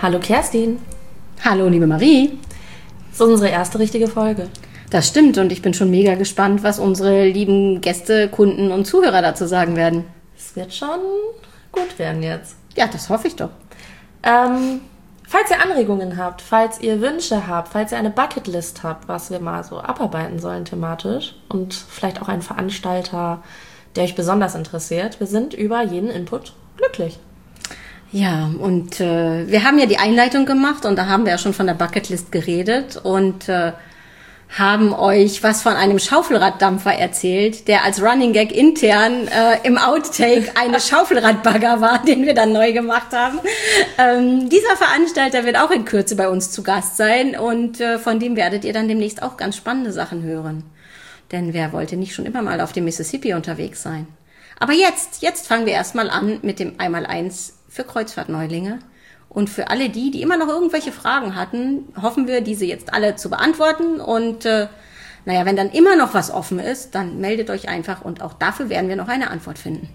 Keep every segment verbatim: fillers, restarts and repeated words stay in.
Hallo Kerstin. Hallo liebe Marie. Das ist unsere erste richtige Folge. Das stimmt und ich bin schon mega gespannt, was unsere lieben Gäste, Kunden und Zuhörer dazu sagen werden. Es wird schon gut werden jetzt. Ja, das hoffe ich doch. Ähm, falls ihr Anregungen habt, falls ihr Wünsche habt, falls ihr eine Bucketlist habt, was wir mal so abarbeiten sollen thematisch und vielleicht auch einen Veranstalter, der euch besonders interessiert, wir sind über jeden Input glücklich. Ja, und äh, wir haben ja die Einleitung gemacht und da haben wir ja schon von der Bucketlist geredet und äh, haben euch was von einem Schaufelraddampfer erzählt, der als Running Gag intern äh, im Outtake eine Schaufelradbagger war, den wir dann neu gemacht haben. Ähm, dieser Veranstalter wird auch in Kürze bei uns zu Gast sein und äh, von dem werdet ihr dann demnächst auch ganz spannende Sachen hören. Denn wer wollte nicht schon immer mal auf dem Mississippi unterwegs sein? Aber jetzt, jetzt fangen wir erstmal an mit dem Einmaleins für Kreuzfahrtneulinge. Und für alle die, die immer noch irgendwelche Fragen hatten, hoffen wir, diese jetzt alle zu beantworten. Und äh, naja, wenn dann immer noch was offen ist, dann meldet euch einfach und auch dafür werden wir noch eine Antwort finden.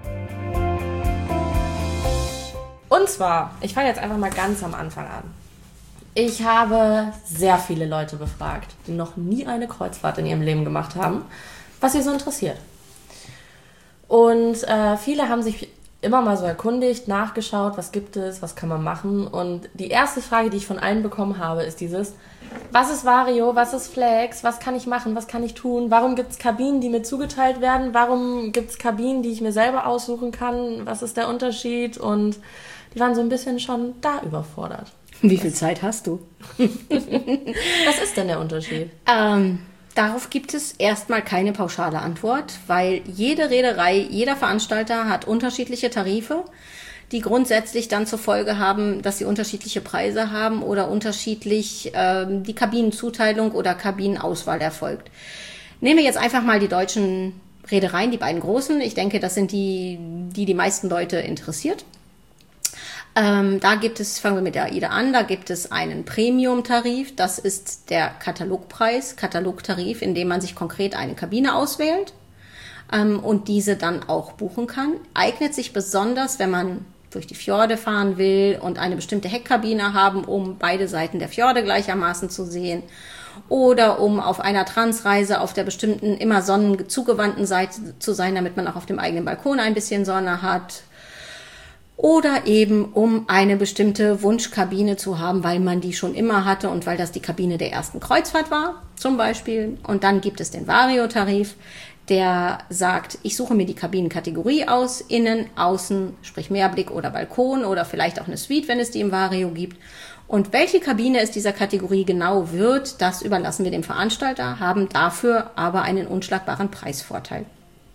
Und zwar, ich fange jetzt einfach mal ganz am Anfang an. Ich habe sehr viele Leute befragt, die noch nie eine Kreuzfahrt in ihrem Leben gemacht haben, was sie so interessiert. Und äh, viele haben sich immer mal so erkundigt, nachgeschaut, was gibt es, was kann man machen. Und die erste Frage, die ich von allen bekommen habe, ist dieses: Was ist Vario, was ist Flex, was kann ich machen, was kann ich tun? Warum gibt es Kabinen, die mir zugeteilt werden? Warum gibt es Kabinen, die ich mir selber aussuchen kann? Was ist der Unterschied? Und die waren so ein bisschen schon da überfordert. Wie viel Zeit hast du? Was ist denn der Unterschied? Ähm... Darauf gibt es erstmal keine pauschale Antwort, weil jede Reederei, jeder Veranstalter hat unterschiedliche Tarife, die grundsätzlich dann zur Folge haben, dass sie unterschiedliche Preise haben oder unterschiedlich ähm, die Kabinenzuteilung oder Kabinenauswahl erfolgt. Nehmen wir jetzt einfach mal die deutschen Reedereien, die beiden großen. Ich denke, das sind die, die die meisten Leute interessiert. Ähm, da gibt es, fangen wir mit der AIDA an, da gibt es einen Premium-Tarif, das ist der Katalogpreis, Katalogtarif, in dem man sich konkret eine Kabine auswählt ähm, und diese dann auch buchen kann. Eignet sich besonders, wenn man durch die Fjorde fahren will und eine bestimmte Heckkabine haben, um beide Seiten der Fjorde gleichermaßen zu sehen oder um auf einer Transreise auf der bestimmten, immer sonnenzugewandten Seite zu sein, damit man auch auf dem eigenen Balkon ein bisschen Sonne hat. Oder eben, um eine bestimmte Wunschkabine zu haben, weil man die schon immer hatte und weil das die Kabine der ersten Kreuzfahrt war, zum Beispiel. Und dann gibt es den Vario-Tarif, der sagt, ich suche mir die Kabinenkategorie aus, innen, außen, sprich Meerblick oder Balkon oder vielleicht auch eine Suite, wenn es die im Vario gibt. Und welche Kabine es dieser Kategorie genau wird, das überlassen wir dem Veranstalter, haben dafür aber einen unschlagbaren Preisvorteil.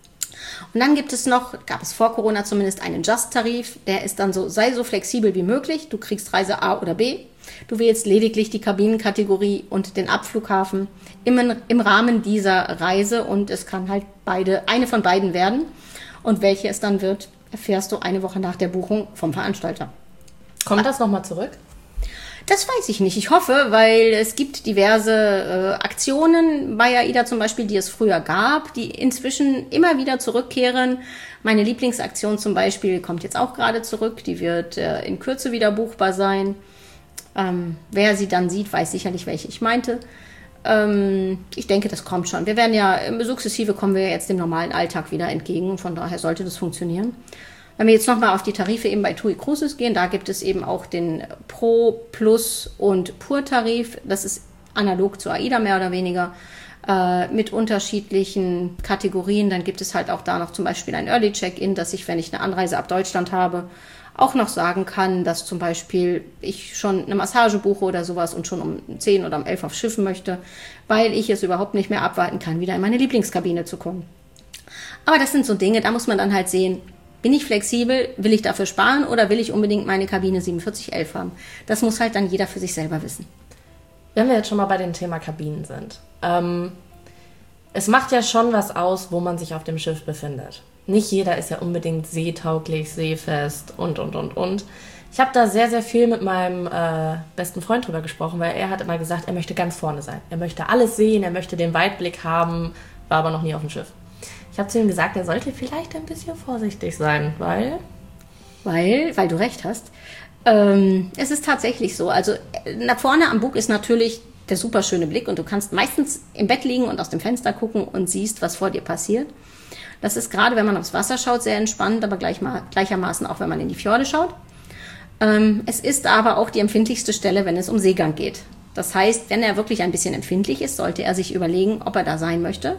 Und dann gibt es noch, gab es vor Corona zumindest, einen Just-Tarif, der ist dann so, sei so flexibel wie möglich, du kriegst Reise A oder B, du wählst lediglich die Kabinenkategorie und den Abflughafen im, im Rahmen dieser Reise und es kann halt beide, eine von beiden werden und welche es dann wird, erfährst du eine Woche nach der Buchung vom Veranstalter. Kommt das nochmal zurück? Das weiß ich nicht. Ich hoffe, weil es gibt diverse äh, Aktionen bei AIDA zum Beispiel, die es früher gab, die inzwischen immer wieder zurückkehren. Meine Lieblingsaktion zum Beispiel kommt jetzt auch gerade zurück. Die wird äh, in Kürze wieder buchbar sein. Ähm, wer sie dann sieht, weiß sicherlich, welche ich meinte. Ähm, ich denke, das kommt schon. Wir werden ja, sukzessive kommen wir jetzt dem normalen Alltag wieder entgegen. Von daher sollte das funktionieren. Wenn wir jetzt nochmal auf die Tarife eben bei TUI Cruises gehen, da gibt es eben auch den Pro, Plus und Pur-Tarif. Das ist analog zur AIDA mehr oder weniger, äh, mit unterschiedlichen Kategorien. Dann gibt es halt auch da noch zum Beispiel ein Early Check-in, dass ich, wenn ich eine Anreise ab Deutschland habe, auch noch sagen kann, dass zum Beispiel ich schon eine Massage buche oder sowas und schon um zehn oder um elf aufs Schiff möchte, weil ich es überhaupt nicht mehr abwarten kann, wieder in meine Lieblingskabine zu kommen. Aber das sind so Dinge, da muss man dann halt sehen, bin ich flexibel, will ich dafür sparen oder will ich unbedingt meine Kabine siebenundvierzig elf haben? Das muss halt dann jeder für sich selber wissen. Wenn wir jetzt schon mal bei dem Thema Kabinen sind. Ähm, es macht ja schon was aus, wo man sich auf dem Schiff befindet. Nicht jeder ist ja unbedingt seetauglich, seefest und, und, und, und. Ich habe da sehr, sehr viel mit meinem äh, besten Freund drüber gesprochen, weil er hat immer gesagt, er möchte ganz vorne sein. Er möchte alles sehen, er möchte den Weitblick haben, war aber noch nie auf dem Schiff. Ich habe zu ihm gesagt, er sollte vielleicht ein bisschen vorsichtig sein, weil... Weil, weil du recht hast. Ähm, es ist tatsächlich so. Also nach vorne am Bug ist natürlich der super schöne Blick und du kannst meistens im Bett liegen und aus dem Fenster gucken und siehst, was vor dir passiert. Das ist gerade, wenn man aufs Wasser schaut, sehr entspannt, aber gleich mal, gleichermaßen auch, wenn man in die Fjorde schaut. Ähm, es ist aber auch die empfindlichste Stelle, wenn es um Seegang geht. Das heißt, wenn er wirklich ein bisschen empfindlich ist, sollte er sich überlegen, ob er da sein möchte.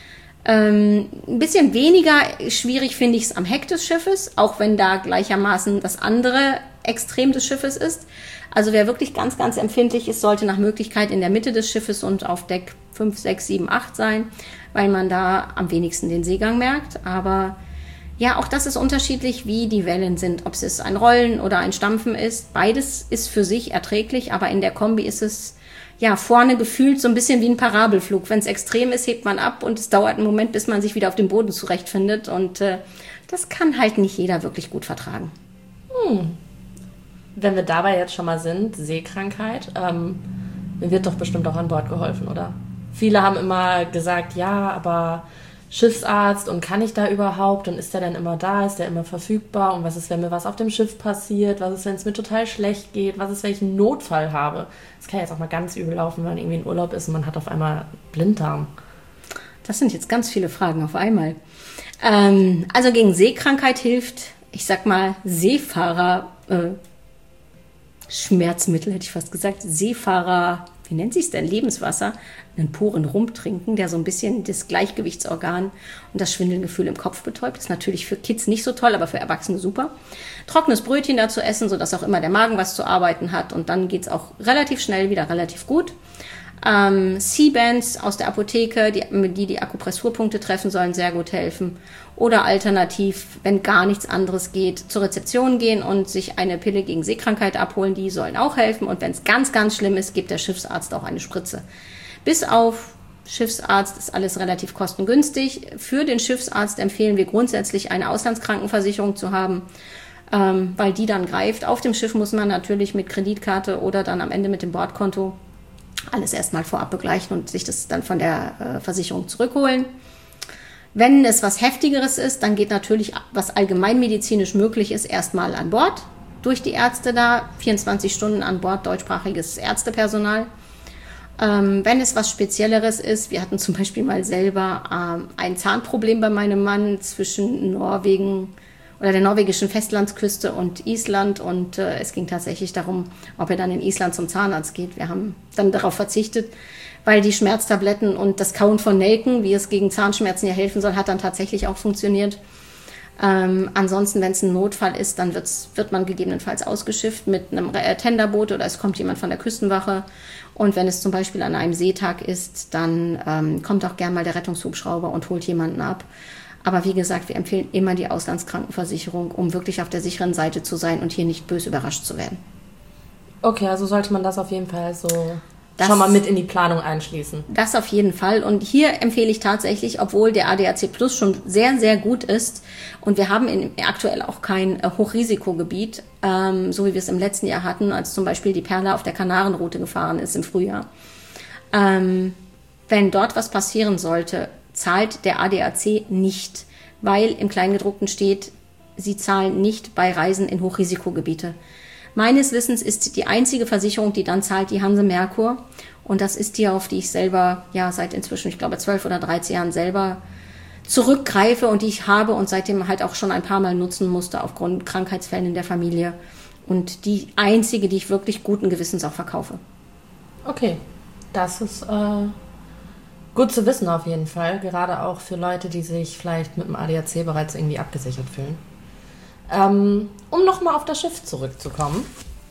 Ähm, ein bisschen weniger schwierig finde ich es am Heck des Schiffes, auch wenn da gleichermaßen das andere Extrem des Schiffes ist. Also wer wirklich ganz, ganz empfindlich ist, sollte nach Möglichkeit in der Mitte des Schiffes und auf Deck fünf, sechs, sieben, acht sein, weil man da am wenigsten den Seegang merkt. Aber ja, auch das ist unterschiedlich, wie die Wellen sind, ob es ein Rollen oder ein Stampfen ist. Beides ist für sich erträglich, aber in der Kombi ist es ja vorne gefühlt so ein bisschen wie ein Parabelflug. Wenn es extrem ist, hebt man ab und es dauert einen Moment, bis man sich wieder auf dem Boden zurechtfindet. Und äh, das kann halt nicht jeder wirklich gut vertragen. Hm. Wenn wir dabei jetzt schon mal sind, Seekrankheit, ähm, mir wird doch bestimmt auch an Bord geholfen, oder? Viele haben immer gesagt, ja, aber Schiffsarzt und kann ich da überhaupt und ist der denn immer da, ist der immer verfügbar und was ist, wenn mir was auf dem Schiff passiert, was ist, wenn es mir total schlecht geht, was ist, wenn ich einen Notfall habe. Das kann jetzt auch mal ganz übel laufen, wenn man irgendwie in Urlaub ist und man hat auf einmal Blinddarm. Das sind jetzt ganz viele Fragen auf einmal. Ähm, also gegen Seekrankheit hilft, ich sag mal, Seefahrer, äh, Schmerzmittel, hätte ich fast gesagt, Seefahrer, wie nennt sich's denn, Lebenswasser, einen puren Rum trinken, der so ein bisschen das Gleichgewichtsorgan und das Schwindelgefühl im Kopf betäubt. Ist natürlich für Kids nicht so toll, aber für Erwachsene super. Trockenes Brötchen dazu essen, sodass auch immer der Magen was zu arbeiten hat und dann geht's auch relativ schnell wieder relativ gut. Ähm, C-Bands aus der Apotheke, die, die die Akupressurpunkte treffen, sollen sehr gut helfen. Oder alternativ, wenn gar nichts anderes geht, zur Rezeption gehen und sich eine Pille gegen Seekrankheit abholen. Die sollen auch helfen. Und wenn es ganz, ganz schlimm ist, gibt der Schiffsarzt auch eine Spritze. Bis auf Schiffsarzt ist alles relativ kostengünstig. Für den Schiffsarzt empfehlen wir grundsätzlich eine Auslandskrankenversicherung zu haben, ähm, weil die dann greift. Auf dem Schiff muss man natürlich mit Kreditkarte oder dann am Ende mit dem Bordkonto alles erstmal vorab begleichen und sich das dann von der äh, Versicherung zurückholen. Wenn es was Heftigeres ist, dann geht natürlich, was allgemeinmedizinisch möglich ist, erstmal an Bord. Durch die Ärzte da, vierundzwanzig Stunden an Bord, deutschsprachiges Ärztepersonal. Ähm, wenn es was Spezielleres ist, wir hatten zum Beispiel mal selber ähm, ein Zahnproblem bei meinem Mann zwischen Norwegen oder der norwegischen Festlandsküste und Island und äh, es ging tatsächlich darum, ob er dann in Island zum Zahnarzt geht. Wir haben dann darauf verzichtet, weil die Schmerztabletten und das Kauen von Nelken, wie es gegen Zahnschmerzen ja helfen soll, hat dann tatsächlich auch funktioniert. Ähm, ansonsten, wenn es ein Notfall ist, dann wird's, wird man gegebenenfalls ausgeschifft mit einem äh, Tenderboot oder es kommt jemand von der Küstenwache. Und wenn es zum Beispiel an einem Seetag ist, dann ähm, kommt auch gern mal der Rettungshubschrauber und holt jemanden ab. Aber wie gesagt, wir empfehlen immer die Auslandskrankenversicherung, um wirklich auf der sicheren Seite zu sein und hier nicht böse überrascht zu werden. Okay, also sollte man das auf jeden Fall so das, schon mal mit in die Planung einschließen. Das auf jeden Fall. Und hier empfehle ich tatsächlich, obwohl der A D A C Plus schon sehr, sehr gut ist und wir haben in, aktuell auch kein äh, Hochrisikogebiet, ähm, so wie wir es im letzten Jahr hatten, als zum Beispiel die Perla auf der Kanarenroute gefahren ist im Frühjahr. Ähm, wenn dort was passieren sollte, zahlt der A D A C nicht, weil im Kleingedruckten steht, sie zahlen nicht bei Reisen in Hochrisikogebiete. Meines Wissens ist die einzige Versicherung, die dann zahlt, die Hanse Merkur. Und das ist die, auf die ich selber, ja, seit inzwischen, ich glaube, zwölf oder dreizehn Jahren selber zurückgreife und die ich habe und seitdem halt auch schon ein paar Mal nutzen musste aufgrund Krankheitsfällen in der Familie. Und die einzige, die ich wirklich guten Gewissens auch verkaufe. Okay, das ist äh, gut zu wissen auf jeden Fall. Gerade auch für Leute, die sich vielleicht mit dem A D A C bereits irgendwie abgesichert fühlen. Ähm, um nochmal auf das Schiff zurückzukommen.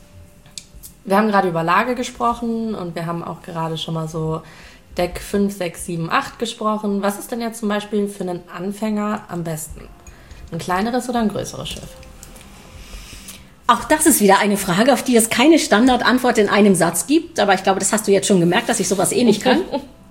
Wir haben gerade über Lage gesprochen und wir haben auch gerade schon mal so Deck fünf, sechs, sieben, acht gesprochen. Was ist denn jetzt zum Beispiel für einen Anfänger am besten? Ein kleineres oder ein größeres Schiff? Auch das ist wieder eine Frage, auf die es keine Standardantwort in einem Satz gibt. Aber ich glaube, das hast du jetzt schon gemerkt, dass ich sowas eh nicht kann.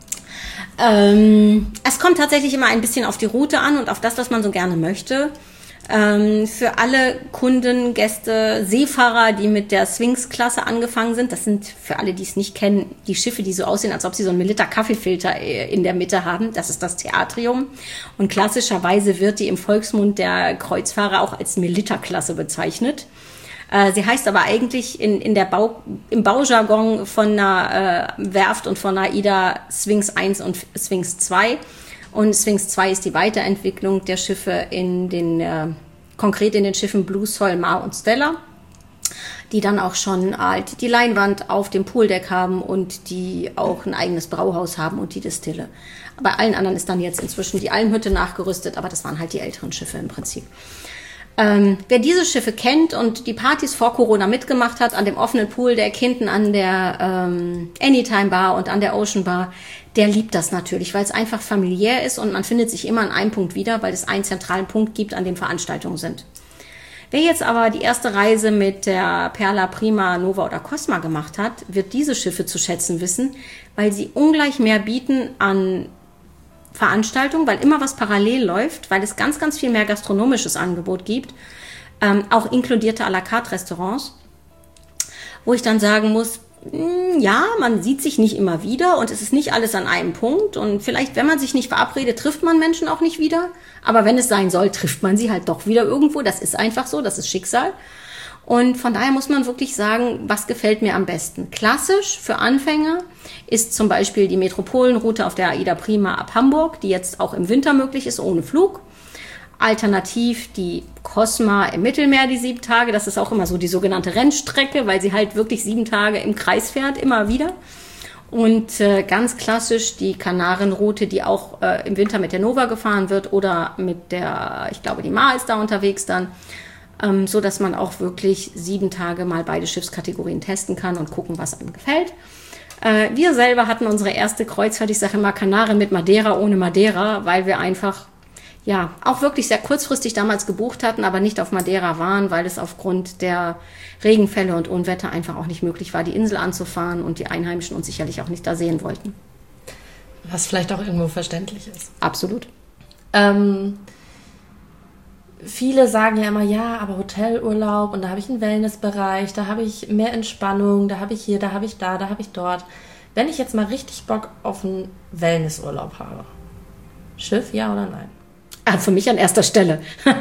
ähm, es kommt tatsächlich immer ein bisschen auf die Route an und auf das, was man so gerne möchte. Ähm, für alle Kunden, Gäste, Seefahrer, die mit der Sphinx-Klasse angefangen sind, das sind für alle, die es nicht kennen, die Schiffe, die so aussehen, als ob sie so einen Melitta-Kaffeefilter in der Mitte haben. Das ist das Theatrium. Und klassischerweise wird die im Volksmund der Kreuzfahrer auch als Melitta-Klasse bezeichnet. Äh, sie heißt aber eigentlich in, in der Bau, im Baujargon von einer äh, Werft und von einer AIDA Sphinx eins und Sphinx zwei. Und Sphinx zwei ist die Weiterentwicklung der Schiffe in den, äh, konkret in den Schiffen Blue, Sol, Mar und Stella, die dann auch schon halt die Leinwand auf dem Pooldeck haben und die auch ein eigenes Brauhaus haben und die Destille. Bei allen anderen ist dann jetzt inzwischen die Almhütte nachgerüstet, aber das waren halt die älteren Schiffe im Prinzip. Ähm, wer diese Schiffe kennt und die Partys vor Corona mitgemacht hat, an dem offenen Pooldeck, hinten an der ähm, Anytime Bar und an der Ocean Bar, der liebt das natürlich, weil es einfach familiär ist und man findet sich immer an einem Punkt wieder, weil es einen zentralen Punkt gibt, an dem Veranstaltungen sind. Wer jetzt aber die erste Reise mit der Perla, Prima, Nova oder Cosma gemacht hat, wird diese Schiffe zu schätzen wissen, weil sie ungleich mehr bieten an Veranstaltungen, weil immer was parallel läuft, weil es ganz, ganz viel mehr gastronomisches Angebot gibt, ähm, auch inkludierte à la carte Restaurants, wo ich dann sagen muss, mh, ja, man sieht sich nicht immer wieder und es ist nicht alles an einem Punkt und vielleicht, wenn man sich nicht verabredet, trifft man Menschen auch nicht wieder, aber wenn es sein soll, trifft man sie halt doch wieder irgendwo, das ist einfach so, das ist Schicksal. Und von daher muss man wirklich sagen, was gefällt mir am besten. Klassisch für Anfänger ist zum Beispiel die Metropolenroute auf der AIDA Prima ab Hamburg, die jetzt auch im Winter möglich ist, ohne Flug. Alternativ die Cosma im Mittelmeer, die sieben Tage. Das ist auch immer so die sogenannte Rennstrecke, weil sie halt wirklich sieben Tage im Kreis fährt, immer wieder. Und äh, ganz klassisch die Kanarenroute, die auch äh, im Winter mit der Nova gefahren wird oder mit der, ich glaube, die Mar ist da unterwegs dann. Ähm, so dass man auch wirklich sieben Tage mal beide Schiffskategorien testen kann und gucken, was einem gefällt. Äh, wir selber hatten unsere erste Kreuzfahrt, ich sage immer Kanaren mit Madeira ohne Madeira, weil wir einfach ja auch wirklich sehr kurzfristig damals gebucht hatten, aber nicht auf Madeira waren, weil es aufgrund der Regenfälle und Unwetter einfach auch nicht möglich war, die Insel anzufahren und die Einheimischen uns sicherlich auch nicht da sehen wollten. Was vielleicht auch irgendwo verständlich ist. Absolut. Ähm... Viele sagen ja immer, ja, aber Hotelurlaub und da habe ich einen Wellnessbereich, da habe ich mehr Entspannung, da habe ich hier, da habe ich da, da habe ich dort. Wenn ich jetzt mal richtig Bock auf einen Wellnessurlaub habe, Schiff, ja oder nein? Ah, für mich an erster Stelle.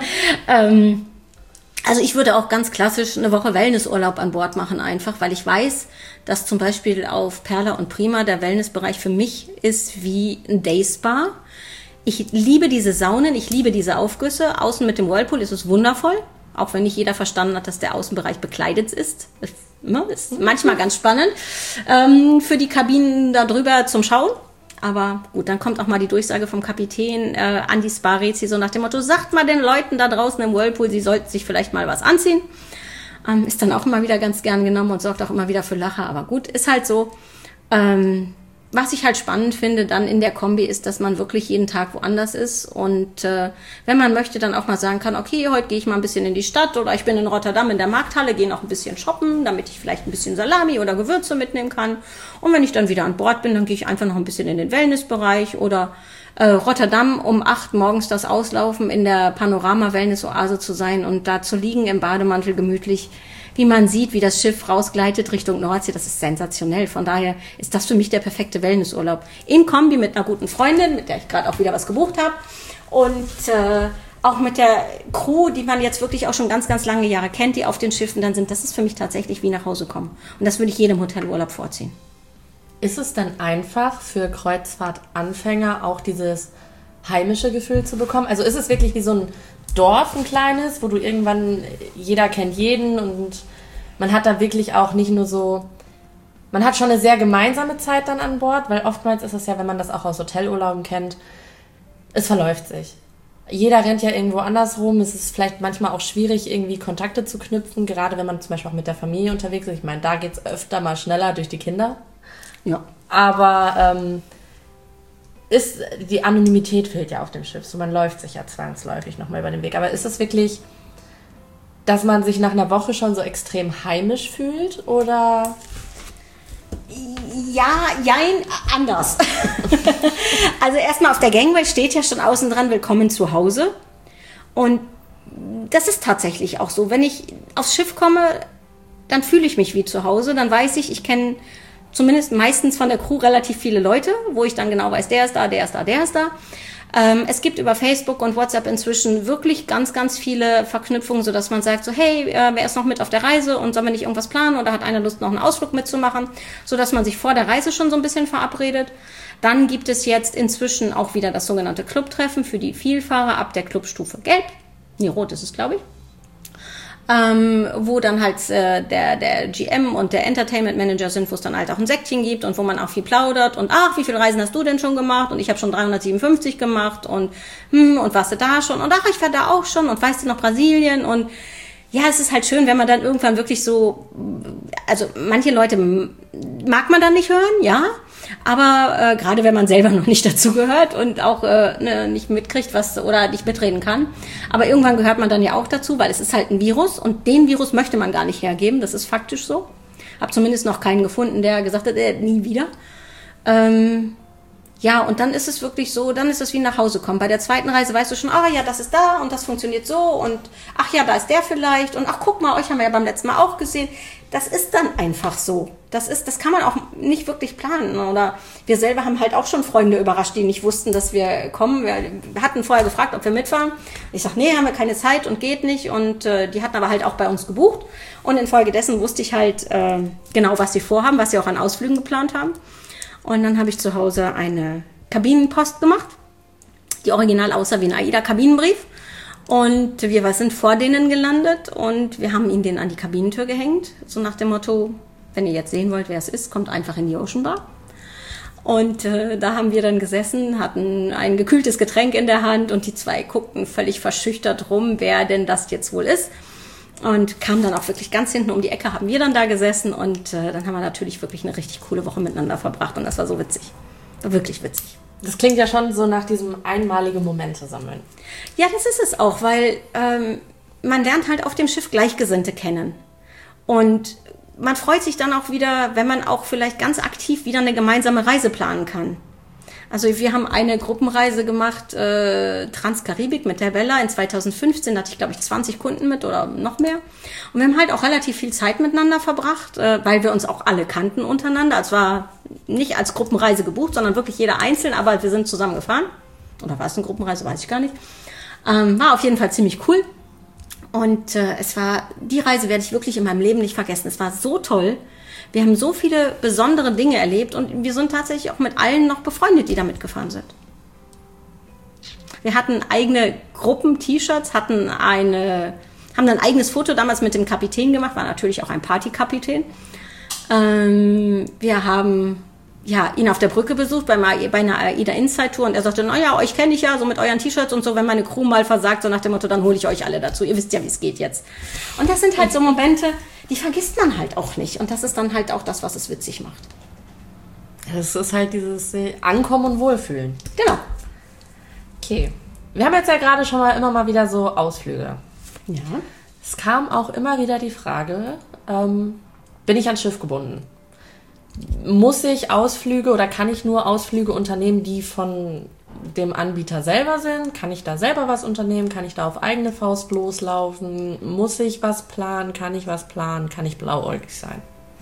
ähm, also ich würde auch ganz klassisch eine Woche Wellnessurlaub an Bord machen einfach, weil ich weiß, dass zum Beispiel auf Perla und Prima der Wellnessbereich für mich ist wie ein Dayspa. Ich liebe diese Saunen, ich liebe diese Aufgüsse. Außen mit dem Whirlpool ist es wundervoll, auch wenn nicht jeder verstanden hat, dass der Außenbereich bekleidet ist. Das ist manchmal ganz spannend ähm, für die Kabinen da drüber zum Schauen. Aber gut, dann kommt auch mal die Durchsage vom Kapitän äh, an die Spa-Rezi, so nach dem Motto, sagt mal den Leuten da draußen im Whirlpool, sie sollten sich vielleicht mal was anziehen. Ähm, ist dann auch immer wieder ganz gern genommen und sorgt auch immer wieder für Lacher. Aber gut, ist halt so. Ähm, Was ich halt spannend finde dann in der Kombi ist, dass man wirklich jeden Tag woanders ist und äh, wenn man möchte, dann auch mal sagen kann, okay, heute gehe ich mal ein bisschen in die Stadt oder ich bin in Rotterdam in der Markthalle, gehe noch ein bisschen shoppen, damit ich vielleicht ein bisschen Salami oder Gewürze mitnehmen kann. Und wenn ich dann wieder an Bord bin, dann gehe ich einfach noch ein bisschen in den Wellnessbereich oder äh, Rotterdam um acht morgens das Auslaufen in der Panorama-Wellness-Oase zu sein und da zu liegen im Bademantel gemütlich, wie man sieht, wie das Schiff rausgleitet Richtung Nordsee, das ist sensationell. Von daher ist das für mich der perfekte Wellnessurlaub. In Kombi mit einer guten Freundin, mit der ich gerade auch wieder was gebucht habe. Und äh, auch mit der Crew, die man jetzt wirklich auch schon ganz, ganz lange Jahre kennt, die auf den Schiffen dann sind. Das ist für mich tatsächlich wie nach Hause kommen. Und das würde ich jedem Hotelurlaub vorziehen. Ist es denn einfach für Kreuzfahrtanfänger auch dieses heimische Gefühl zu bekommen? Also ist es wirklich wie so ein Dorf, ein kleines, wo du irgendwann, jeder kennt jeden und man hat da wirklich auch nicht nur so, man hat schon eine sehr gemeinsame Zeit dann an Bord, weil oftmals ist es ja, wenn man das auch aus Hotelurlauben kennt, es verläuft sich. Jeder rennt ja irgendwo anders rum, es ist vielleicht manchmal auch schwierig, irgendwie Kontakte zu knüpfen, gerade wenn man zum Beispiel auch mit der Familie unterwegs ist. Ich meine, da geht es öfter mal schneller durch die Kinder. Ja. Aber ähm, ist, die Anonymität fehlt ja auf dem Schiff. So, man läuft sich ja zwangsläufig nochmal über den Weg. Aber ist es wirklich, dass man sich nach einer Woche schon so extrem heimisch fühlt? Oder? Ja, jein, anders. Also erstmal auf der Gangway steht ja schon außen dran, willkommen zu Hause. Und das ist tatsächlich auch so. Wenn ich aufs Schiff komme, dann fühle ich mich wie zu Hause. Dann weiß ich, ich kenne zumindest meistens von der Crew relativ viele Leute, wo ich dann genau weiß, der ist da, der ist da, der ist da. Ähm, es gibt über Facebook und WhatsApp inzwischen wirklich ganz, ganz viele Verknüpfungen, sodass man sagt so, hey, äh, wer ist noch mit auf der Reise und sollen wir nicht irgendwas planen oder hat einer Lust, noch einen Ausflug mitzumachen, sodass man sich vor der Reise schon so ein bisschen verabredet. Dann gibt es jetzt inzwischen auch wieder das sogenannte Clubtreffen für die Vielfahrer ab der Clubstufe Gelb. Nee, Rot ist es, glaube ich. Ähm, wo dann halt äh, der, der G M und der Entertainment Manager sind, wo es dann halt auch ein Säckchen gibt und wo man auch viel plaudert und ach, wie viele Reisen hast du denn schon gemacht und ich habe schon dreihundertsiebenundfünfzig gemacht und hm, und warst du da schon und ach, ich war da auch schon und weißt du noch Brasilien und ja, es ist halt schön, wenn man dann irgendwann wirklich so, also manche Leute mag man dann nicht hören, ja, aber äh, gerade wenn man selber noch nicht dazu gehört und auch äh, ne, nicht mitkriegt, was oder nicht mitreden kann, aber irgendwann gehört man dann ja auch dazu, weil es ist halt ein Virus und den Virus möchte man gar nicht hergeben, das ist faktisch so. Hab zumindest noch keinen gefunden, der gesagt hat, äh, nie wieder. Ähm, ja, und dann ist es wirklich so, dann ist es wie nach Hause kommen. Bei der zweiten Reise weißt du schon, ah ja, das ist da und das funktioniert so und ach ja, da ist der vielleicht und ach guck mal, euch haben wir ja beim letzten Mal auch gesehen. Das ist dann einfach so. Das ist, das kann man auch nicht wirklich planen. Oder wir selber haben halt auch schon Freunde überrascht, die nicht wussten, dass wir kommen. Wir hatten vorher gefragt, ob wir mitfahren. Ich sag, nee, haben wir keine Zeit und geht nicht. Und äh, die hatten aber halt auch bei uns gebucht. Und infolgedessen wusste ich halt äh, genau, was sie vorhaben, was sie auch an Ausflügen geplant haben. Und dann habe ich zu Hause eine Kabinenpost gemacht, die original aussah wie ein AIDA-Kabinenbrief. Und wir sind vor denen gelandet und wir haben ihn den an die Kabinentür gehängt. So nach dem Motto, wenn ihr jetzt sehen wollt, wer es ist, kommt einfach in die Ocean Bar. Und äh, da haben wir dann gesessen, hatten ein gekühltes Getränk in der Hand und die zwei guckten völlig verschüchtert rum, wer denn das jetzt wohl ist. Und kam dann auch wirklich ganz hinten um die Ecke, haben wir dann da gesessen und äh, dann haben wir natürlich wirklich eine richtig coole Woche miteinander verbracht und das war so witzig. War wirklich witzig. Das klingt ja schon so nach diesem einmaligen Momente sammeln. Ja, das ist es auch, weil ähm, man lernt halt auf dem Schiff Gleichgesinnte kennen. Und man freut sich dann auch wieder, wenn man auch vielleicht ganz aktiv wieder eine gemeinsame Reise planen kann. Also wir haben eine Gruppenreise gemacht, äh, Transkaribik mit der Bella in zweitausendfünfzehn, da hatte ich glaube ich zwanzig Kunden mit oder noch mehr. Und wir haben halt auch relativ viel Zeit miteinander verbracht, äh, weil wir uns auch alle kannten untereinander. Es war nicht als Gruppenreise gebucht, sondern wirklich jeder einzeln, aber wir sind zusammen gefahren. Oder war es eine Gruppenreise, weiß ich gar nicht. Ähm, war auf jeden Fall ziemlich cool. Und äh, es war, die Reise werde ich wirklich in meinem Leben nicht vergessen. Es war so toll. Wir haben so viele besondere Dinge erlebt und wir sind tatsächlich auch mit allen noch befreundet, die da mitgefahren sind. Wir hatten eigene Gruppen-T-Shirts, hatten eine, haben ein eigenes Foto damals mit dem Kapitän gemacht, war natürlich auch ein Partykapitän. Ähm, wir haben ja, ihn auf der Brücke besucht bei, bei einer AIDA Inside Tour und er sagte, naja, euch kenne ich ja, so mit euren T-Shirts und so, wenn meine Crew mal versagt, so nach dem Motto, dann hole ich euch alle dazu. Ihr wisst ja, wie es geht jetzt. Und das sind halt so Momente, die vergisst man halt auch nicht. Und das ist dann halt auch das, was es witzig macht. Das ist halt dieses Ankommen und Wohlfühlen. Genau. Okay. Wir haben jetzt ja gerade schon mal immer mal wieder so Ausflüge. Ja. Es kam auch immer wieder die Frage, ähm, bin ich ans Schiff gebunden? Muss ich Ausflüge oder kann ich nur Ausflüge unternehmen, die von dem Anbieter selber sind? Kann ich da selber was unternehmen? Kann ich da auf eigene Faust loslaufen? Muss ich was planen? Kann ich was planen? Kann ich blauäugig sein?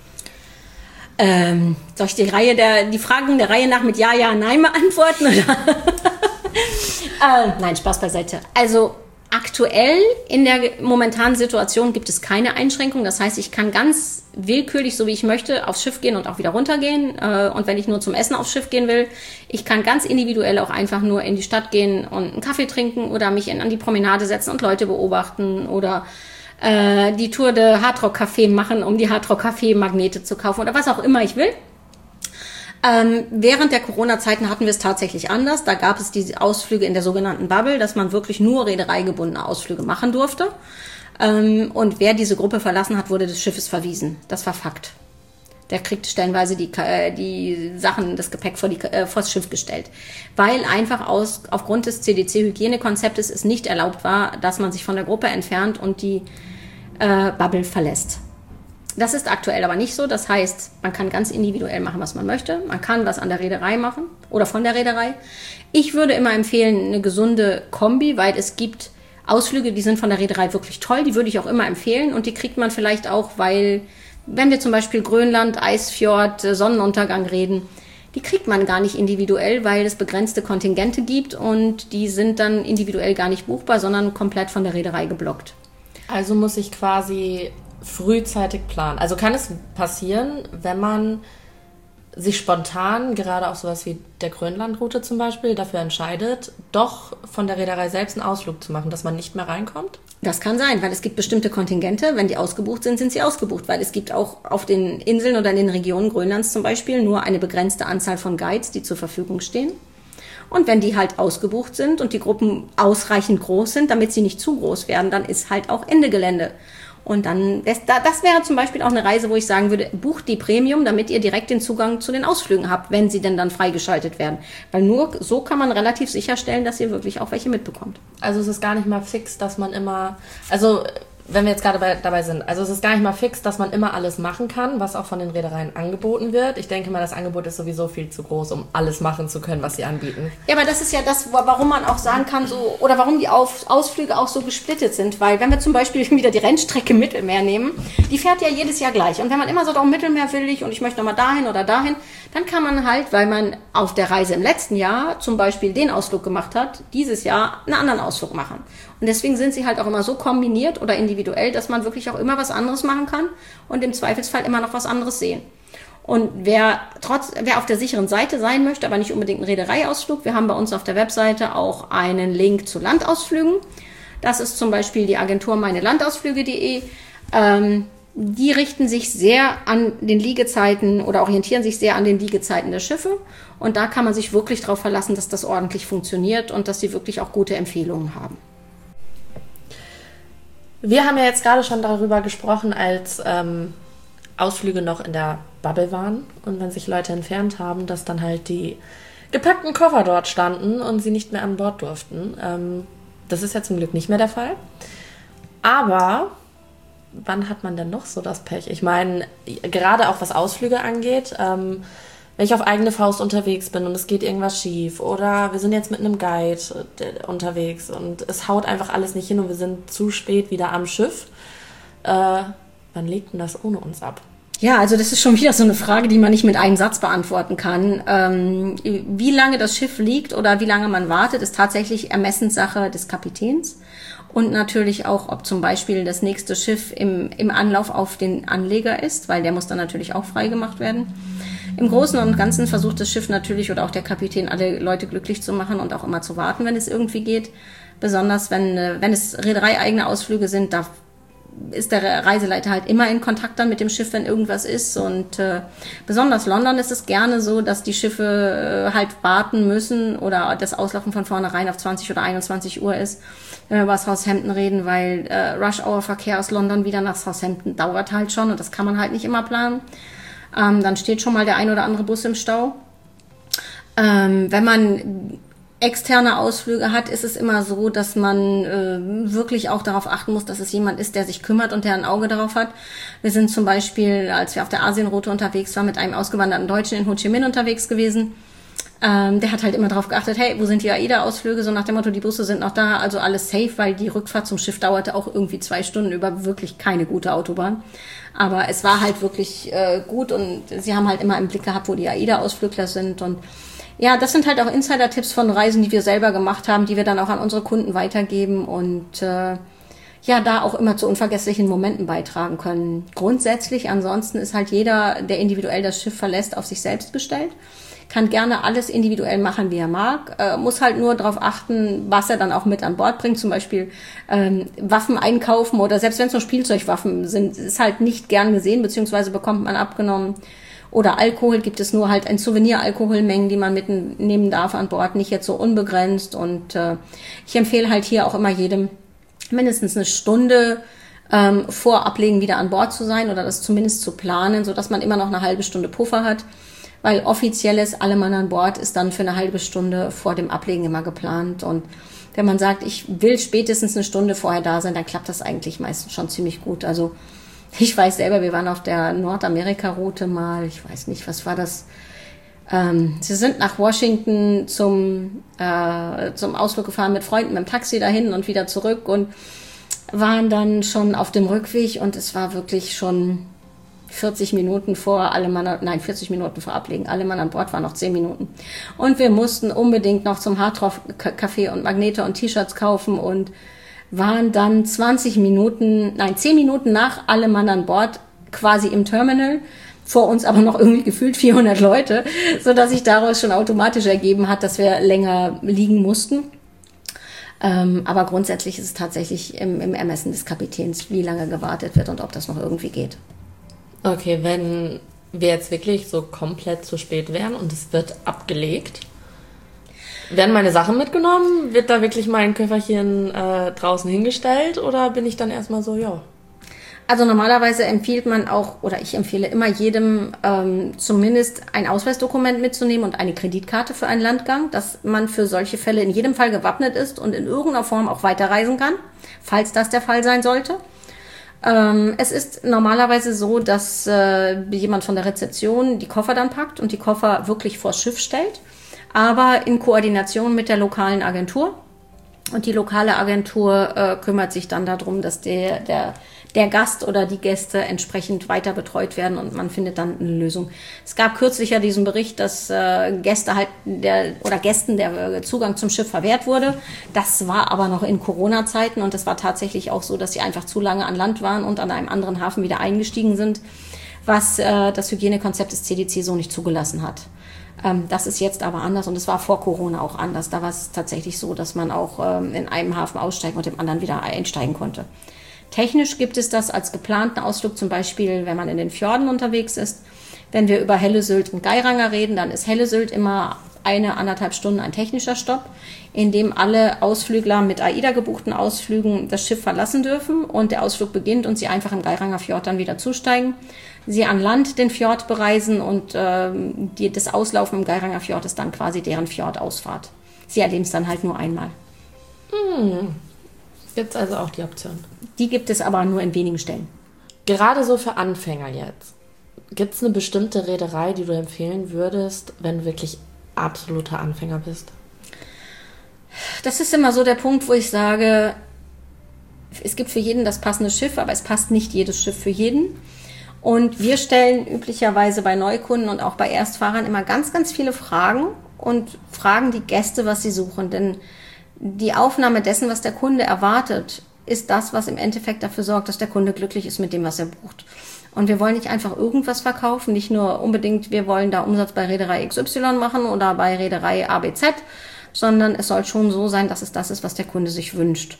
Ähm, soll ich die Reihe der, die Fragen der Reihe nach mit Ja, Ja, Nein beantworten? Oder? äh, nein, Spaß beiseite. Also aktuell in der momentanen Situation gibt es keine Einschränkung. Das heißt, ich kann ganz willkürlich, so wie ich möchte, aufs Schiff gehen und auch wieder runtergehen. Und wenn ich nur zum Essen aufs Schiff gehen will, ich kann ganz individuell auch einfach nur in die Stadt gehen und einen Kaffee trinken oder mich in, an die Promenade setzen und Leute beobachten oder äh, die Tour de Hardrock Café machen, um die Hardrock Café Magnete zu kaufen oder was auch immer ich will. Ähm, während der Corona-Zeiten hatten wir es tatsächlich anders. Da gab es diese Ausflüge in der sogenannten Bubble, dass man wirklich nur reedereigebundene Ausflüge machen durfte. Ähm, und wer diese Gruppe verlassen hat, wurde des Schiffes verwiesen. Das war Fakt. Der kriegt stellenweise die, äh, die Sachen, das Gepäck vor, die, äh, vor das Schiff gestellt. Weil einfach aus, aufgrund des C D C-Hygienekonzeptes es nicht erlaubt war, dass man sich von der Gruppe entfernt und die äh, Bubble verlässt. Das ist aktuell aber nicht so. Das heißt, man kann ganz individuell machen, was man möchte. Man kann was an der Reederei machen oder von der Reederei. Ich würde immer empfehlen, eine gesunde Kombi, weil es gibt Ausflüge, die sind von der Reederei wirklich toll. Die würde ich auch immer empfehlen. Und die kriegt man vielleicht auch, weil, wenn wir zum Beispiel Grönland, Eisfjord, Sonnenuntergang reden, die kriegt man gar nicht individuell, weil es begrenzte Kontingente gibt und die sind dann individuell gar nicht buchbar, sondern komplett von der Reederei geblockt. Also muss ich quasi frühzeitig planen. Also kann es passieren, wenn man sich spontan, gerade auch sowas wie der Grönlandroute zum Beispiel, dafür entscheidet, doch von der Reederei selbst einen Ausflug zu machen, dass man nicht mehr reinkommt? Das kann sein, weil es gibt bestimmte Kontingente. Wenn die ausgebucht sind, sind sie ausgebucht, weil es gibt auch auf den Inseln oder in den Regionen Grönlands zum Beispiel nur eine begrenzte Anzahl von Guides, die zur Verfügung stehen. Und wenn die halt ausgebucht sind und die Gruppen ausreichend groß sind, damit sie nicht zu groß werden, dann ist halt auch Ende Gelände. Und dann, das, das wäre zum Beispiel auch eine Reise, wo ich sagen würde, bucht die Premium, damit ihr direkt den Zugang zu den Ausflügen habt, wenn sie denn dann freigeschaltet werden. Weil nur so kann man relativ sicherstellen, dass ihr wirklich auch welche mitbekommt. Also es ist gar nicht mal fix, dass man immer, also wenn wir jetzt gerade bei, dabei sind, also es ist gar nicht mal fix, dass man immer alles machen kann, was auch von den Reedereien angeboten wird. Ich denke mal, das Angebot ist sowieso viel zu groß, um alles machen zu können, was sie anbieten. Ja, aber das ist ja das, warum man auch sagen kann, so, oder warum die Auf, Ausflüge auch so gesplittet sind. Weil wenn wir zum Beispiel wieder die Rennstrecke Mittelmeer nehmen, die fährt ja jedes Jahr gleich. Und wenn man immer sagt, oh, Mittelmeer will ich und ich möchte nochmal dahin oder dahin, dann kann man halt, weil man auf der Reise im letzten Jahr zum Beispiel den Ausflug gemacht hat, dieses Jahr einen anderen Ausflug machen. Und deswegen sind sie halt auch immer so kombiniert oder individuell, dass man wirklich auch immer was anderes machen kann und im Zweifelsfall immer noch was anderes sehen. Und wer trotz, wer auf der sicheren Seite sein möchte, aber nicht unbedingt einen Reedereiausflug, wir haben bei uns auf der Webseite auch einen Link zu Landausflügen. Das ist zum Beispiel die Agentur meinelandausflüge punkt de. Ähm, die richten sich sehr an den Liegezeiten oder orientieren sich sehr an den Liegezeiten der Schiffe. Und da kann man sich wirklich darauf verlassen, dass das ordentlich funktioniert und dass sie wirklich auch gute Empfehlungen haben. Wir haben ja jetzt gerade schon darüber gesprochen, als ähm, Ausflüge noch in der Bubble waren und wenn sich Leute entfernt haben, dass dann halt die gepackten Koffer dort standen und sie nicht mehr an Bord durften. Ähm, das ist ja zum Glück nicht mehr der Fall. Aber wann hat man denn noch so das Pech? Ich meine, gerade auch was Ausflüge angeht, ähm, wenn ich auf eigene Faust unterwegs bin und es geht irgendwas schief oder wir sind jetzt mit einem Guide unterwegs und es haut einfach alles nicht hin und wir sind zu spät wieder am Schiff, äh, wann legt denn das ohne uns ab? Ja, also das ist schon wieder so eine Frage, die man nicht mit einem Satz beantworten kann. Ähm, wie lange das Schiff liegt oder wie lange man wartet, ist tatsächlich Ermessenssache des Kapitäns. Und natürlich auch, ob zum Beispiel das nächste Schiff im, im Anlauf auf den Anleger ist, weil der muss dann natürlich auch freigemacht werden. Im Großen und Ganzen versucht das Schiff natürlich oder auch der Kapitän, alle Leute glücklich zu machen und auch immer zu warten, wenn es irgendwie geht. Besonders wenn, wenn es reedereieigene Ausflüge sind, da ist der Reiseleiter halt immer in Kontakt dann mit dem Schiff, wenn irgendwas ist. Und äh, besonders London ist es gerne so, dass die Schiffe äh, halt warten müssen oder das Auslaufen von vornherein auf zwanzig oder einundzwanzig Uhr ist, wenn wir über Southampton reden, weil äh, Rush-Hour-Verkehr aus London wieder nach Southampton dauert halt schon und das kann man halt nicht immer planen. Ähm, dann steht schon mal der ein oder andere Bus im Stau. Ähm, wenn man externe Ausflüge hat, ist es immer so, dass man äh, wirklich auch darauf achten muss, dass es jemand ist, der sich kümmert und der ein Auge darauf hat. Wir sind zum Beispiel, als wir auf der Asienroute unterwegs waren, mit einem ausgewanderten Deutschen in Ho Chi Minh unterwegs gewesen. Ähm, der hat halt immer darauf geachtet, hey, wo sind die AIDA-Ausflüge? So nach dem Motto, die Busse sind noch da, also alles safe, weil die Rückfahrt zum Schiff dauerte auch irgendwie zwei Stunden über wirklich keine gute Autobahn. Aber es war halt wirklich äh, gut und sie haben halt immer im Blick gehabt, wo die AIDA-Ausflügler sind. Und ja, das sind halt auch Insider-Tipps von Reisen, die wir selber gemacht haben, die wir dann auch an unsere Kunden weitergeben und äh, ja, da auch immer zu unvergesslichen Momenten beitragen können. Grundsätzlich ansonsten ist halt jeder, der individuell das Schiff verlässt, auf sich selbst gestellt. Kann gerne alles individuell machen, wie er mag, äh, muss halt nur darauf achten, was er dann auch mit an Bord bringt, zum Beispiel ähm, Waffen einkaufen oder selbst wenn es nur Spielzeugwaffen sind, ist halt nicht gern gesehen, beziehungsweise bekommt man abgenommen. Oder Alkohol gibt es nur halt ein Souvenir-Alkoholmengen, die man mitnehmen darf an Bord, nicht jetzt so unbegrenzt. Und äh, ich empfehle halt hier auch immer jedem mindestens eine Stunde ähm, vor Ablegen wieder an Bord zu sein oder das zumindest zu planen, sodass man immer noch eine halbe Stunde Puffer hat. Weil offizielles Alle Mann an Bord ist dann für eine halbe Stunde vor dem Ablegen immer geplant. Und wenn man sagt, ich will spätestens eine Stunde vorher da sein, dann klappt das eigentlich meistens schon ziemlich gut. Also ich weiß selber, wir waren auf der Nordamerika-Route mal, ich weiß nicht, was war das? Ähm, sie sind nach Washington zum, äh, zum Ausflug gefahren mit Freunden mit dem Taxi dahin und wieder zurück und waren dann schon auf dem Rückweg und es war wirklich schon vierzig Minuten vor alle Mann, nein, vierzig Minuten vor Ablegen. Alle Mann an Bord waren noch zehn Minuten. Und wir mussten unbedingt noch zum Hardrock Café und Magnete und T-Shirts kaufen und waren dann zwanzig Minuten, nein, zehn Minuten nach alle Mann an Bord quasi im Terminal. Vor uns aber noch irgendwie gefühlt vierhundert Leute, so dass sich daraus schon automatisch ergeben hat, dass wir länger liegen mussten. Ähm, aber grundsätzlich ist es tatsächlich im, im Ermessen des Kapitäns, wie lange gewartet wird und ob das noch irgendwie geht. Okay, wenn wir jetzt wirklich so komplett zu spät wären und es wird abgelegt, werden meine Sachen mitgenommen? Wird da wirklich mein Köfferchen äh, draußen hingestellt oder bin ich dann erstmal so, ja? Also normalerweise empfiehlt man auch, oder ich empfehle immer jedem, ähm, zumindest ein Ausweisdokument mitzunehmen und eine Kreditkarte für einen Landgang, dass man für solche Fälle in jedem Fall gewappnet ist und in irgendeiner Form auch weiterreisen kann, falls das der Fall sein sollte. Ähm, es ist normalerweise so, dass äh, jemand von der Rezeption die Koffer dann packt und die Koffer wirklich vors Schiff stellt, aber in Koordination mit der lokalen Agentur. Und die lokale Agentur äh, kümmert sich dann darum, dass der, der, der Gast oder die Gäste entsprechend weiter betreut werden und man findet dann eine Lösung. Es gab kürzlich ja diesen Bericht, dass äh, Gäste halt der oder Gästen der Zugang zum Schiff verwehrt wurde. Das war aber noch in Corona-Zeiten und es war tatsächlich auch so, dass sie einfach zu lange an Land waren und an einem anderen Hafen wieder eingestiegen sind, was äh, das Hygienekonzept des C D C so nicht zugelassen hat. Das ist jetzt aber anders und es war vor Corona auch anders. Da war es tatsächlich so, dass man auch ähm, in einem Hafen aussteigen und im anderen wieder einsteigen konnte. Technisch gibt es das als geplanten Ausflug, zum Beispiel, wenn man in den Fjorden unterwegs ist. Wenn wir über Hellesylt und Geiranger reden, dann ist Hellesylt immer eine, anderthalb Stunden ein technischer Stopp, in dem alle Ausflügler mit AIDA gebuchten Ausflügen das Schiff verlassen dürfen und der Ausflug beginnt und sie einfach im Geiranger Fjord dann wieder zusteigen. Sie an Land den Fjord bereisen und äh, die, das Auslaufen im Geiranger Fjord ist dann quasi deren Fjordausfahrt. Sie erleben es dann halt nur einmal. Hm. Gibt es also auch die Option? Die gibt es aber nur in wenigen Stellen. Gerade so für Anfänger jetzt. Gibt es eine bestimmte Reederei, die du empfehlen würdest, wenn du wirklich absoluter Anfänger bist? Das ist immer so der Punkt, wo ich sage, es gibt für jeden das passende Schiff, aber es passt nicht jedes Schiff für jeden. Und wir stellen üblicherweise bei Neukunden und auch bei Erstfahrern immer ganz, ganz viele Fragen und fragen die Gäste, was sie suchen. Denn die Aufnahme dessen, was der Kunde erwartet, ist das, was im Endeffekt dafür sorgt, dass der Kunde glücklich ist mit dem, was er bucht. Und wir wollen nicht einfach irgendwas verkaufen, nicht nur unbedingt, wir wollen da Umsatz bei Reederei X Y machen oder bei Reederei A B Z, sondern es soll schon so sein, dass es das ist, was der Kunde sich wünscht.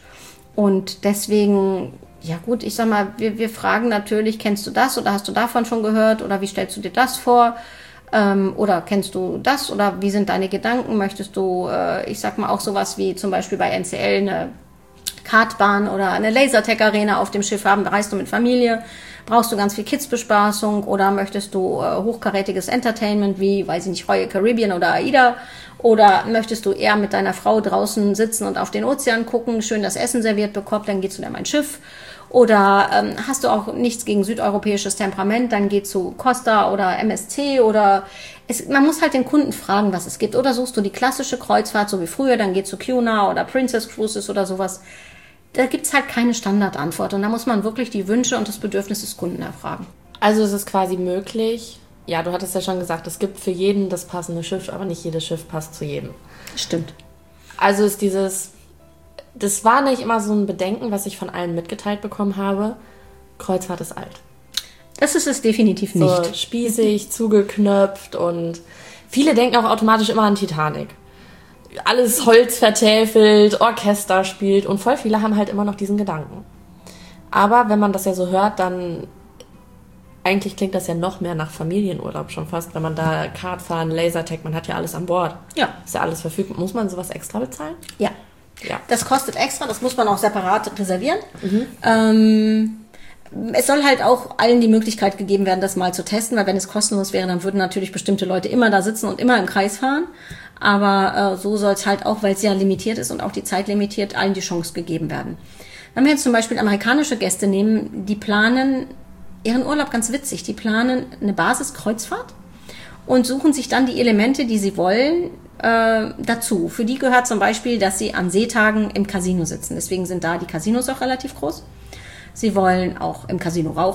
Und deswegen, ja gut, ich sag mal, wir, wir fragen natürlich, kennst du das oder hast du davon schon gehört oder wie stellst du dir das vor? Ähm, oder kennst du das oder wie sind deine Gedanken? Möchtest du, äh, ich sag mal auch sowas wie zum Beispiel bei N C L eine Kartbahn oder eine Lasertag-Arena auf dem Schiff haben? Da reist du mit Familie. Brauchst du ganz viel Kids-Bespaßung oder möchtest du äh, hochkarätiges Entertainment wie, weiß ich nicht, Royal Caribbean oder AIDA? Oder möchtest du eher mit deiner Frau draußen sitzen und auf den Ozean gucken, schön das Essen serviert bekommen, dann geh zu deinem Schiff? Oder ähm, hast du auch nichts gegen südeuropäisches Temperament, dann geh zu Costa oder M S C oder es, man muss halt den Kunden fragen, was es gibt. Oder suchst du die klassische Kreuzfahrt, so wie früher, dann geh zu Cuna oder Princess Cruises oder sowas. Da gibt's halt keine Standardantwort und da muss man wirklich die Wünsche und das Bedürfnis des Kunden erfragen. Also es ist quasi möglich, ja, du hattest ja schon gesagt, es gibt für jeden das passende Schiff, aber nicht jedes Schiff passt zu jedem. Stimmt. Also ist dieses, das war nicht immer so ein Bedenken, was ich von allen mitgeteilt bekommen habe, Kreuzfahrt ist alt. Das ist es definitiv nicht. So spießig, zugeknöpft und viele denken auch automatisch immer an Titanic. Alles Holz vertäfelt, Orchester spielt und voll viele haben halt immer noch diesen Gedanken. Aber wenn man das ja so hört, dann eigentlich klingt das ja noch mehr nach Familienurlaub schon fast, wenn man da Kart fahren, Lasertag, man hat ja alles an Bord. Ja. Ist ja alles verfügbar. Muss man sowas extra bezahlen? Ja. Ja. Das kostet extra, das muss man auch separat reservieren. Mhm. Ähm, es soll halt auch allen die Möglichkeit gegeben werden, das mal zu testen, weil wenn es kostenlos wäre, dann würden natürlich bestimmte Leute immer da sitzen und immer im Kreis fahren. Aber äh, so soll es halt auch, weil es ja limitiert ist und auch die Zeit limitiert, allen die Chance gegeben werden. Wenn wir jetzt zum Beispiel amerikanische Gäste nehmen, die planen ihren Urlaub ganz witzig. Die planen eine Basiskreuzfahrt und suchen sich dann die Elemente, die sie wollen, äh, dazu. Für die gehört zum Beispiel, dass sie an Seetagen im Casino sitzen. Deswegen sind da die Casinos auch relativ groß. Sie wollen auch im Casino rauchen.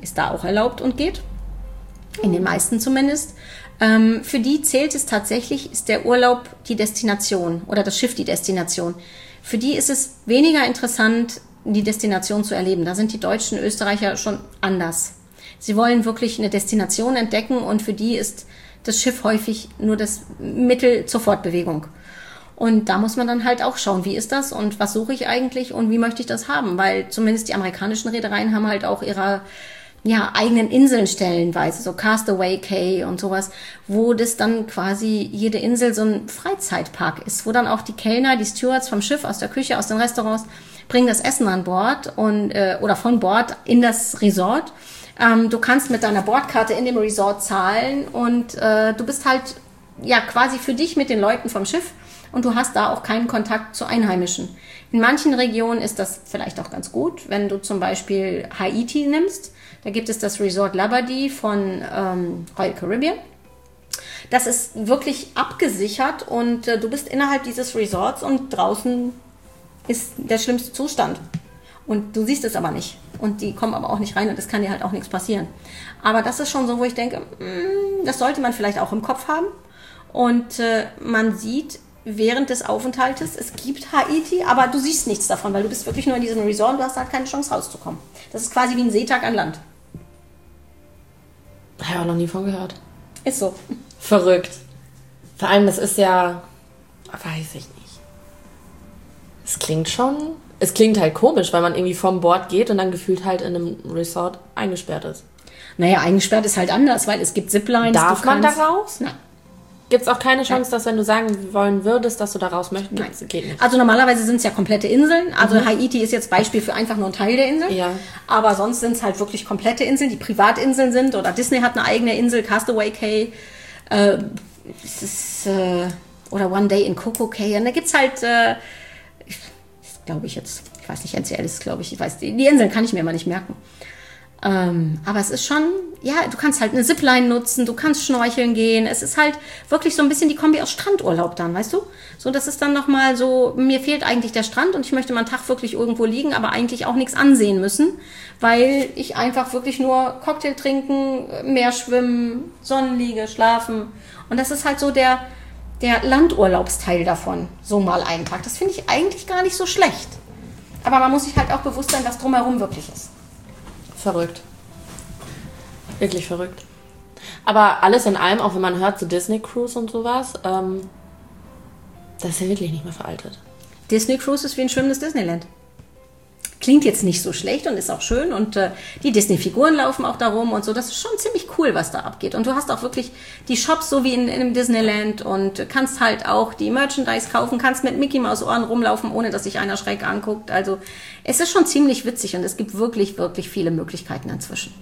ist da auch erlaubt und geht. In den meisten zumindest. Ähm, für die zählt es tatsächlich, ist der Urlaub die Destination oder das Schiff die Destination. Für die ist es weniger interessant, die Destination zu erleben. Da sind die Deutschen, Österreicher schon anders. Sie wollen wirklich eine Destination entdecken und für die ist das Schiff häufig nur das Mittel zur Fortbewegung. Und da muss man dann halt auch schauen, wie ist das und was suche ich eigentlich und wie möchte ich das haben, weil zumindest die amerikanischen Reedereien haben halt auch ihre ja, eigenen Inseln stellenweise, so Castaway Cay und sowas, wo das dann quasi jede Insel so ein Freizeitpark ist, wo dann auch die Kellner, die Stewards vom Schiff, aus der Küche, aus den Restaurants, bringen das Essen an Bord und äh, oder von Bord in das Resort. Ähm, du kannst mit deiner Bordkarte in dem Resort zahlen und äh, du bist halt ja quasi für dich mit den Leuten vom Schiff und du hast da auch keinen Kontakt zu Einheimischen. In manchen Regionen ist das vielleicht auch ganz gut, wenn du zum Beispiel Haiti nimmst. Da gibt es das Resort Labadee von ähm, Royal Caribbean. Das ist wirklich abgesichert und äh, du bist innerhalb dieses Resorts und draußen ist der schlimmste Zustand. Und du siehst es aber nicht. Und die kommen aber auch nicht rein und es kann dir halt auch nichts passieren. Aber das ist schon so, wo ich denke, mh, das sollte man vielleicht auch im Kopf haben. Und äh, man sieht während des Aufenthaltes, es gibt Haiti, aber du siehst nichts davon, weil du bist wirklich nur in diesem Resort und du hast halt keine Chance rauszukommen. Das ist quasi wie ein Seetag an Land. Habe ich auch noch nie von gehört. Ist so. Verrückt. Vor allem, das ist ja, weiß ich nicht. Es klingt schon, es klingt halt komisch, weil man irgendwie vom Bord geht und dann gefühlt halt in einem Resort eingesperrt ist. Naja, eingesperrt ist halt anders, weil es gibt Ziplines. Darf man da raus? Nein. Gibt es auch keine Chance, dass wenn du sagen wollen würdest, dass du da raus möchtest? Nein. Geht nicht. Also normalerweise sind es ja komplette Inseln. Also mhm. Haiti ist jetzt Beispiel für einfach nur ein Teil der Insel. Ja. Aber sonst sind es halt wirklich komplette Inseln, die Privatinseln sind. Oder Disney hat eine eigene Insel, Castaway Cay. Äh, es ist, äh, oder One Day in Coco Cay. Und da gibt es halt, äh, glaube ich jetzt, ich weiß nicht, N C L ist glaube ich, ich weiß, die, die Inseln kann ich mir immer nicht merken. Ähm, aber es ist schon, ja, du kannst halt eine Zipline nutzen, du kannst schnorcheln gehen. Es ist halt wirklich so ein bisschen die Kombi aus Strandurlaub dann, weißt du? So, das ist dann nochmal so, mir fehlt eigentlich der Strand und ich möchte mal einen Tag wirklich irgendwo liegen, aber eigentlich auch nichts ansehen müssen, weil ich einfach wirklich nur Cocktail trinken, Meer schwimmen, Sonnenliege, schlafen. Und das ist halt so der, der Landurlaubsteil davon, so mal einen Tag. Das finde ich eigentlich gar nicht so schlecht. Aber man muss sich halt auch bewusst sein, was drumherum wirklich ist. Verrückt. Wirklich verrückt. Aber alles in allem, auch wenn man hört, so Disney Cruise und sowas, ähm, das ist ja wirklich nicht mehr veraltet. Disney Cruise ist wie ein schwimmendes Disneyland. Klingt jetzt nicht so schlecht und ist auch schön und äh, die Disney-Figuren laufen auch da rum und so. Das ist schon ziemlich cool, was da abgeht. Und du hast auch wirklich die Shops so wie in, in einem Disneyland und kannst halt auch die Merchandise kaufen, kannst mit Mickey Maus Ohren rumlaufen, ohne dass sich einer schräg anguckt. Also es ist schon ziemlich witzig und es gibt wirklich, wirklich viele Möglichkeiten inzwischen.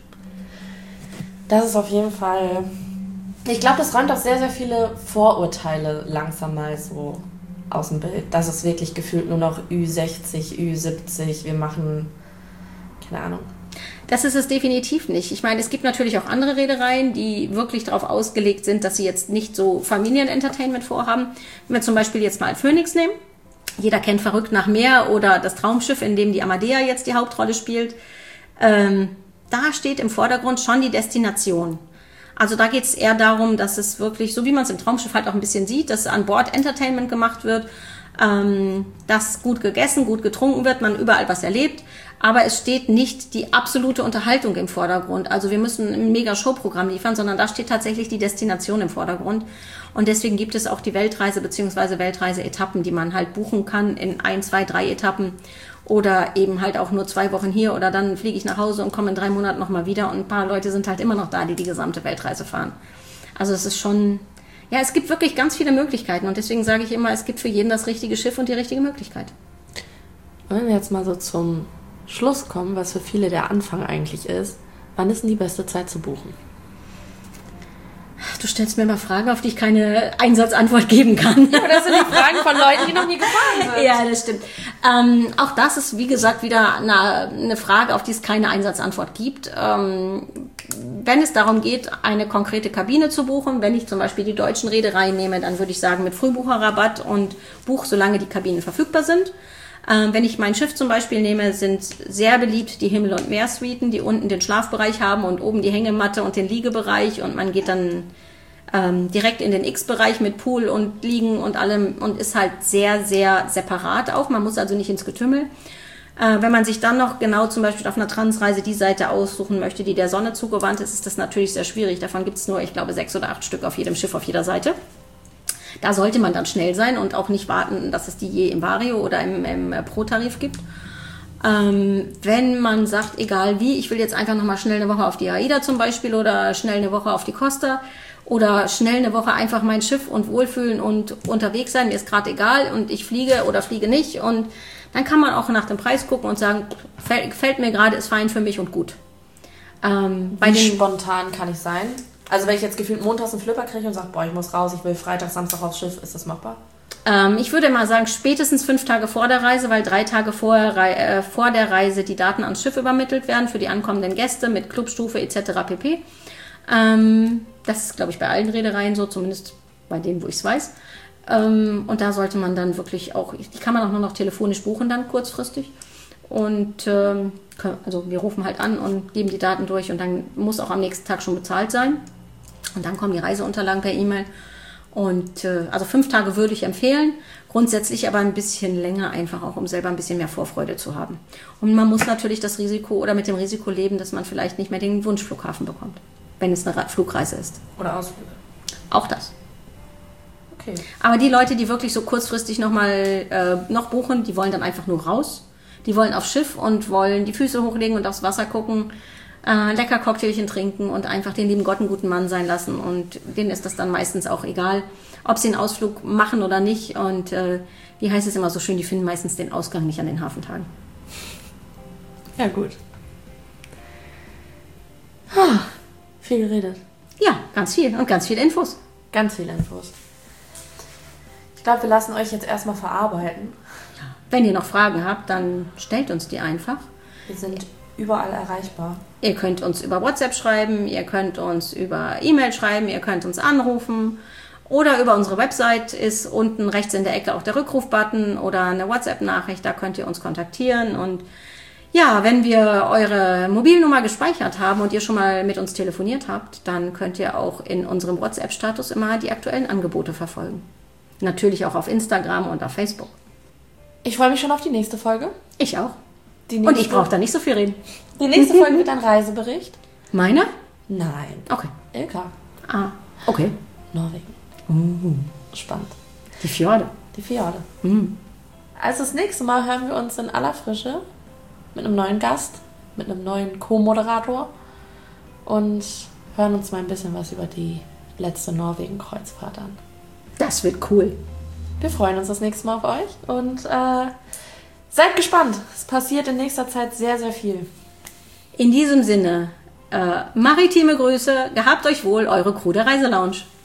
Das ist auf jeden Fall... Ich glaube, das räumt auch sehr, sehr viele Vorurteile langsam mal so aus dem Bild. Das ist wirklich gefühlt nur noch Ü sechzig, Ü siebzig, wir machen, keine Ahnung. Das ist es definitiv nicht. Ich meine, es gibt natürlich auch andere Reedereien, die wirklich darauf ausgelegt sind, dass sie jetzt nicht so Familienentertainment vorhaben. Wenn wir zum Beispiel jetzt mal Phoenix nehmen. Jeder kennt Verrückt nach Meer oder das Traumschiff, in dem die Amadea jetzt die Hauptrolle spielt. Ähm, da steht im Vordergrund schon die Destination. Also da geht es eher darum, dass es wirklich, so wie man es im Traumschiff halt auch ein bisschen sieht, dass an Bord Entertainment gemacht wird, ähm, dass gut gegessen, gut getrunken wird, man überall was erlebt, aber es steht nicht die absolute Unterhaltung im Vordergrund. Also wir müssen ein mega Showprogramm liefern, sondern da steht tatsächlich die Destination im Vordergrund. Und deswegen gibt es auch die Weltreise bzw. Weltreise-Etappen, die man halt buchen kann in ein, zwei, drei Etappen. Oder eben halt auch nur zwei Wochen hier oder dann fliege ich nach Hause und komme in drei Monaten nochmal wieder und ein paar Leute sind halt immer noch da, die die gesamte Weltreise fahren. Also es ist schon, ja, es gibt wirklich ganz viele Möglichkeiten und deswegen sage ich immer, es gibt für jeden das richtige Schiff und die richtige Möglichkeit. Und wenn wir jetzt mal so zum Schluss kommen, was für viele der Anfang eigentlich ist, wann ist denn die beste Zeit zu buchen? Du stellst mir immer Fragen, auf die ich keine Einsatzantwort geben kann. Ja, aber das sind die Fragen von Leuten, die noch nie gefahren sind. Ja, das stimmt. Ähm, auch das ist, wie gesagt, wieder eine, eine Frage, auf die es keine Einsatzantwort gibt. Ähm, wenn es darum geht, eine konkrete Kabine zu buchen, wenn ich zum Beispiel die deutschen Reedereien nehme, dann würde ich sagen mit Frühbucherrabatt und buch, solange die Kabinen verfügbar sind. Ähm, wenn ich mein Schiff zum Beispiel nehme, sind sehr beliebt die Himmel- und Meersuiten, die unten den Schlafbereich haben und oben die Hängematte und den Liegebereich. Und man geht dann ähm, direkt in den X-Bereich mit Pool und Liegen und allem und ist halt sehr, sehr separat auch. Man muss also nicht ins Getümmel. Äh, wenn man sich dann noch genau zum Beispiel auf einer Transreise die Seite aussuchen möchte, die der Sonne zugewandt ist, ist das natürlich sehr schwierig. Davon gibt es nur, ich glaube, sechs oder acht Stück auf jedem Schiff, auf jeder Seite. Da sollte man dann schnell sein und auch nicht warten, dass es die je im Vario oder im, im Pro-Tarif gibt. Ähm, wenn man sagt, egal wie, ich will jetzt einfach nochmal schnell eine Woche auf die AIDA zum Beispiel oder schnell eine Woche auf die Costa oder schnell eine Woche einfach mein Schiff und wohlfühlen und unterwegs sein, mir ist gerade egal und ich fliege oder fliege nicht. Und dann kann man auch nach dem Preis gucken und sagen, gefällt mir gerade, ist fein für mich und gut. Ähm, bei Wie den spontan kann ich sein? Also wenn ich jetzt gefühlt montags einen Flipper kriege und sage, boah, ich muss raus, ich will Freitag, Samstag aufs Schiff, ist das machbar? Ähm, ich würde mal sagen, spätestens fünf Tage vor der Reise, weil drei Tage vor, äh, vor der Reise die Daten ans Schiff übermittelt werden für die ankommenden Gäste mit Clubstufe et cetera pp. Ähm, das ist, glaube ich, bei allen Reedereien so, zumindest bei denen, wo ich es weiß. Ähm, und da sollte man dann wirklich auch, die kann man auch nur noch telefonisch buchen dann kurzfristig. Und ähm, also wir rufen halt an und geben die Daten durch und dann muss auch am nächsten Tag schon bezahlt sein. Und dann kommen die Reiseunterlagen per E-Mail. Und äh, also fünf Tage würde ich empfehlen, grundsätzlich aber ein bisschen länger einfach auch, um selber ein bisschen mehr Vorfreude zu haben. Und man muss natürlich das Risiko oder mit dem Risiko leben, dass man vielleicht nicht mehr den Wunschflughafen bekommt, wenn es eine Flugreise ist. Oder Ausflüge. Auch das. Okay. Aber die Leute, die wirklich so kurzfristig noch mal äh, noch buchen, die wollen dann einfach nur raus. Die wollen aufs Schiff und wollen die Füße hochlegen und aufs Wasser gucken, äh, lecker Cocktailchen trinken und einfach den lieben Gott einen guten Mann sein lassen. Und denen ist das dann meistens auch egal, ob sie einen Ausflug machen oder nicht. Und äh, wie heißt es immer so schön, die finden meistens den Ausgang nicht an den Hafentagen. Ja, gut. Ah, viel geredet. Ja, ganz viel und ganz viele Infos. Ganz viele Infos. Ich glaube, wir lassen euch jetzt erstmal verarbeiten. Wenn ihr noch Fragen habt, dann stellt uns die einfach. Wir sind überall erreichbar. Ihr könnt uns über WhatsApp schreiben, ihr könnt uns über E-Mail schreiben, ihr könnt uns anrufen oder über unsere Website ist unten rechts in der Ecke auch der Rückrufbutton oder eine WhatsApp-Nachricht, da könnt ihr uns kontaktieren. Und ja, wenn wir eure Mobilnummer gespeichert haben und ihr schon mal mit uns telefoniert habt, dann könnt ihr auch in unserem WhatsApp-Status immer die aktuellen Angebote verfolgen. Natürlich auch auf Instagram und auf Facebook. Ich freue mich schon auf die nächste Folge. Ich auch. Und ich brauche da nicht so viel reden. Die nächste Folge wird ein Reisebericht. Meiner? Nein. Okay. Ilka. Ah, okay. Norwegen. Uh. Spannend. Die Fjorde. Die Fjorde. Mm. Also das nächste Mal hören wir uns in aller Frische mit einem neuen Gast, mit einem neuen Co-Moderator und hören uns mal ein bisschen was über die letzte Norwegen-Kreuzfahrt an. Das wird cool. Wir freuen uns das nächste Mal auf euch und äh, seid gespannt. Es passiert in nächster Zeit sehr, sehr viel. In diesem Sinne, äh, maritime Grüße, gehabt euch wohl, eure Crew der Reiselounge.